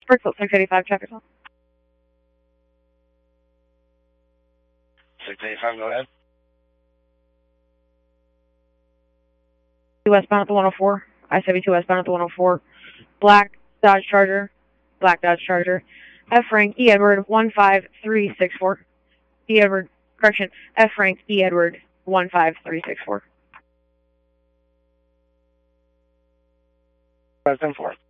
Brooksville 685, traffic call. 685, go ahead. Westbound at the 104. I-72 westbound at the 104. Black Dodge Charger. F. Frank E. Edward 15364. E. Edward, correction, F. Frank E. Edward 15364. Less than 4.